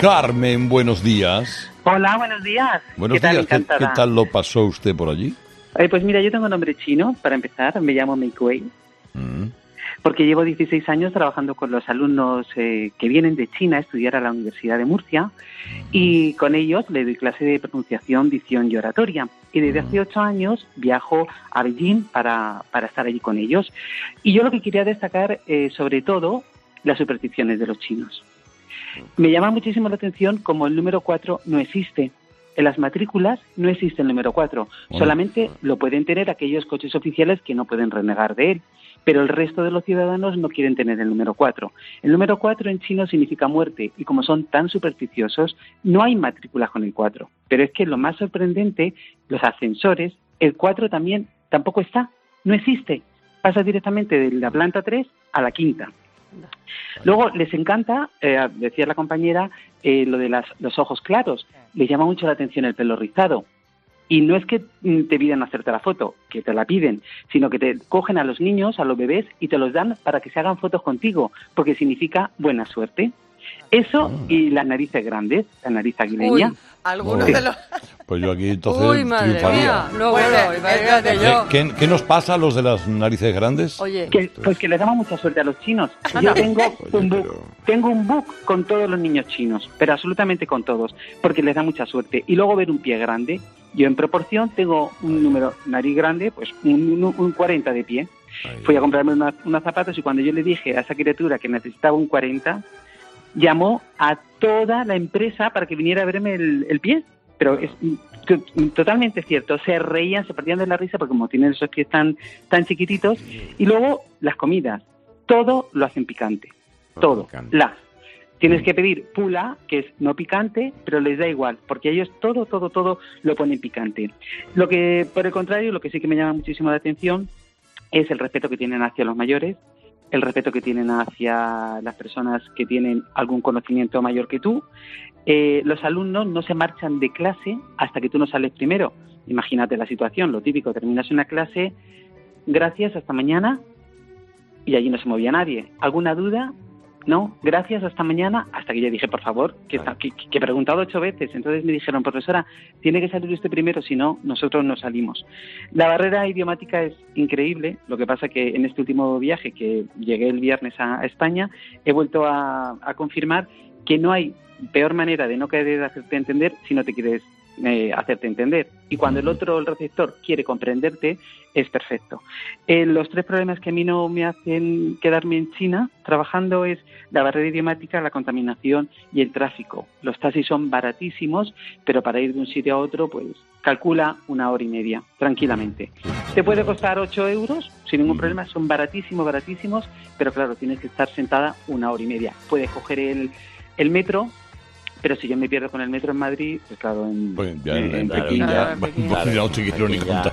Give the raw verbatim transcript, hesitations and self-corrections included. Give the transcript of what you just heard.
Carmen, buenos días. Hola, buenos días. Buenos ¿Qué tal? días. ¿Qué, Encantada. ¿Qué tal lo pasó usted por allí? Eh, pues mira, yo tengo nombre chino, para empezar, me llamo Mei Kuei, Mm. porque llevo dieciséis años trabajando con los alumnos eh, que vienen de China a estudiar a la Universidad de Murcia, y con ellos le doy clase de pronunciación, dicción y oratoria. Y desde hace ocho años viajo a Beijing para, para estar allí con ellos. Y yo lo que quería destacar, eh, sobre todo, las supersticiones de los chinos. Me llama muchísimo la atención como el número cuatro no existe. En las matrículas no existe el número cuatro. Bueno. Solamente lo pueden tener aquellos coches oficiales que no pueden renegar de él. Pero el resto de los ciudadanos no quieren tener el número cuatro. El número cuatro en chino significa muerte, y como son tan supersticiosos, no hay matrículas con el cuatro. Pero es que lo más sorprendente, los ascensores, el cuatro también tampoco está, no existe. Pasa directamente de la planta tres a la quinta. Luego les encanta, eh, decía la compañera, eh, lo de las, los ojos claros. Les llama mucho la atención el pelo rizado. Y no es que te pidan hacerte la foto, que te la piden, sino que te cogen a los niños, a los bebés, y te los dan para que se hagan fotos contigo, porque significa buena suerte. Eso y las narices grandes, la nariz aguileña. Uy, algunos Bueno. de los... Pues yo aquí entonces Uy, madre triunfaría. mía. No, bueno, Bueno, imagínate ¿Qué, yo. qué, qué nos pasa a los de las narices grandes? Oye, Que, pues que les damos mucha suerte a los chinos. Yo tengo un book, tengo un book con todos los niños chinos, pero absolutamente con todos, porque les da mucha suerte. Y luego ver un pie grande. Yo en proporción tengo un número nariz grande, pues un, un, un cuarenta de pie. Fui a comprarme unas, unos zapatos, y cuando yo le dije a esa criatura que necesitaba un cuarenta, llamó a toda la empresa para que viniera a verme el, el pie. Pero es t- totalmente cierto, se reían, se partían de la risa, porque como tienen esos pies tan, tan chiquititos. Y luego las comidas, todo lo hacen picante, todo, picante. las. Tienes que pedir pula, que es no picante, pero les da igual, porque ellos todo, todo, todo lo ponen picante. Lo que, por el contrario, lo que sí que me llama muchísimo la atención es el respeto que tienen hacia los mayores, el respeto que tienen hacia las personas que tienen algún conocimiento mayor que tú. Eh, los alumnos no se marchan de clase hasta que tú no sales primero. Imagínate la situación, lo típico, terminas una clase, gracias, hasta mañana, y allí no se movía nadie. ¿Alguna duda? No, gracias, hasta mañana, hasta que yo dije, por favor, que, Vale. que, que he preguntado ocho veces. Entonces me dijeron, profesora, tiene que salir usted primero, si no, nosotros no salimos. La barrera idiomática es increíble. Lo que pasa que en este último viaje, que llegué el viernes a, a España, he vuelto a, a confirmar que no hay peor manera de no querer hacerte entender si no te quieres eh, hacerte entender. Y cuando el otro, el receptor, quiere comprenderte, es perfecto. Eh, los tres problemas que a mí no me hacen quedarme en China trabajando es la barrera idiomática, la contaminación y el tráfico. Los taxis son baratísimos, pero para ir de un sitio a otro, pues calcula una hora y media, tranquilamente. Te puede costar ocho euros, sin ningún problema, son baratísimos, baratísimos, pero claro, tienes que estar sentada una hora y media. Puedes coger el, el metro, pero si yo me pierdo con el metro en Madrid, pues claro, en, Pues ya en- en, en en Pekín Pekín ya, Claro, en Pekín. ya no te quiero ni Pekín ya- contar.